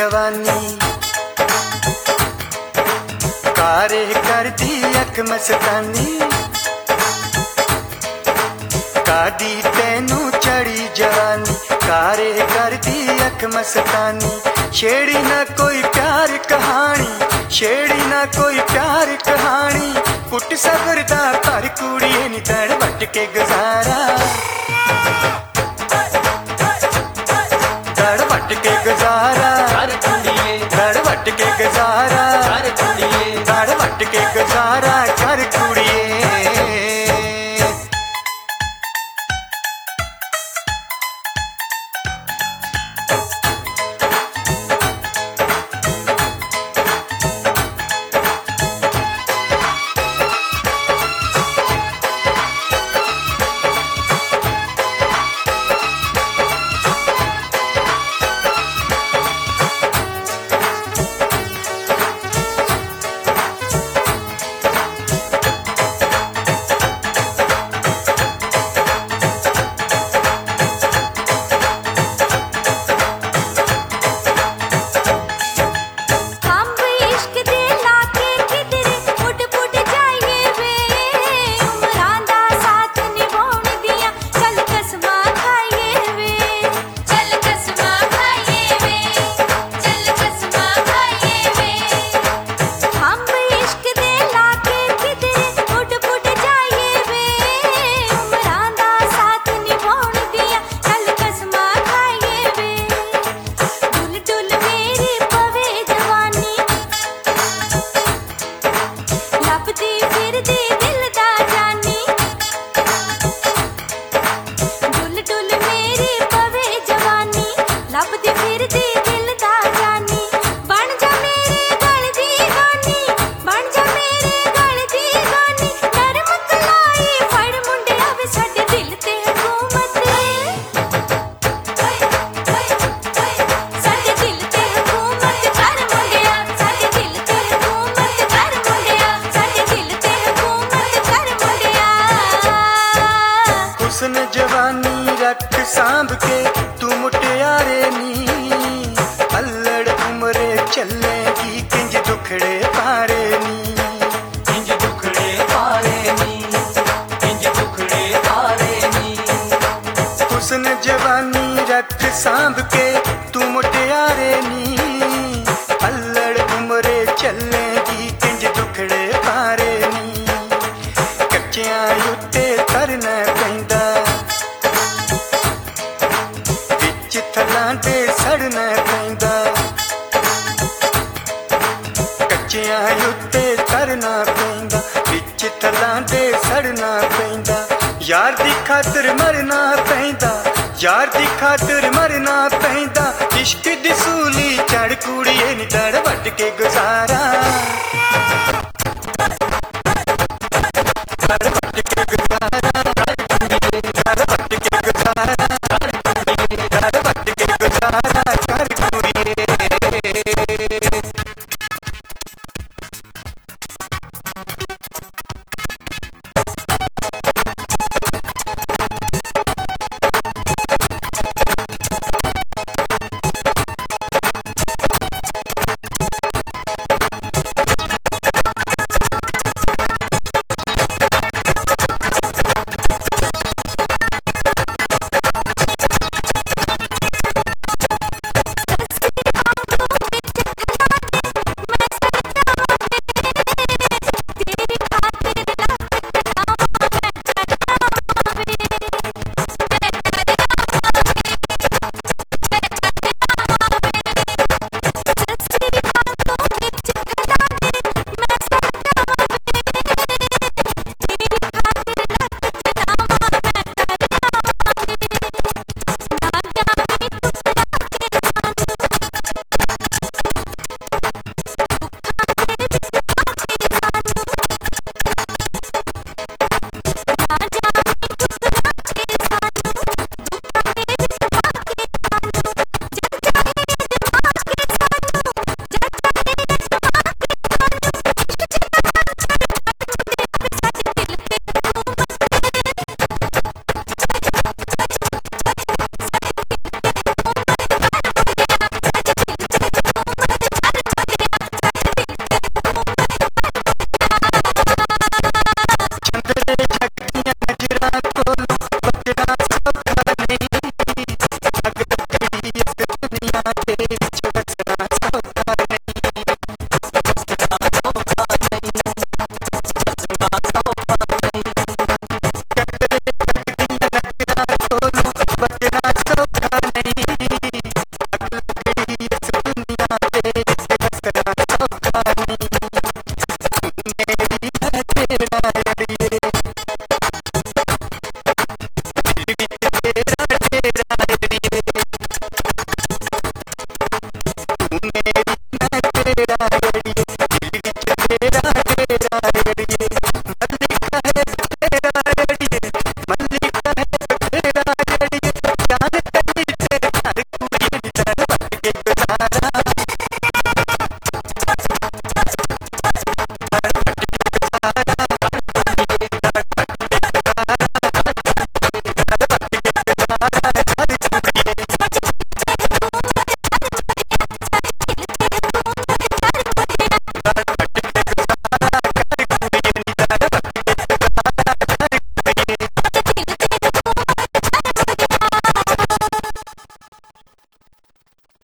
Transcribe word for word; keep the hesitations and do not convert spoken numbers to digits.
जवानी कारे कर दी अख मस्तानी कादी तेनू चढ़ी जवानी कारे कर दी अख मस्तानी छेड़ी ना कोई प्यार कहानी छेड़ी ना कोई प्यार कहानी पुट सबर दा पर कुड़िए नी तड़ बट के गुजारा तड़ बट के गुजारा तड़ बट के गुजारा तड़ बट के गुजारा कर कुड़िए जवानी रख सांभ के तू मुटियारे नी अल्लड़ उमरे चलेगी किंज दुखड़े पारे नी किंज दुखड़े पारे नी किंज दुखड़े पारे नी हुस्न जवानी रख सांभ के तू मुटियारे नी अल्लड़ उमरे चलेगी किंज दुखड़े पारे नी कच्चियां उत्ते तरना पैंदा थलांदे सड़ना पैंदा कच्चियां उत्ते तरना पैंदा विच थलांदे सड़ना पैंदा यार दी खातर मरना पैंदा यार दी खातर मरना पैंदा इश्क दी सूली चढ़ कुड़िए नी तड़ बट के गुजारा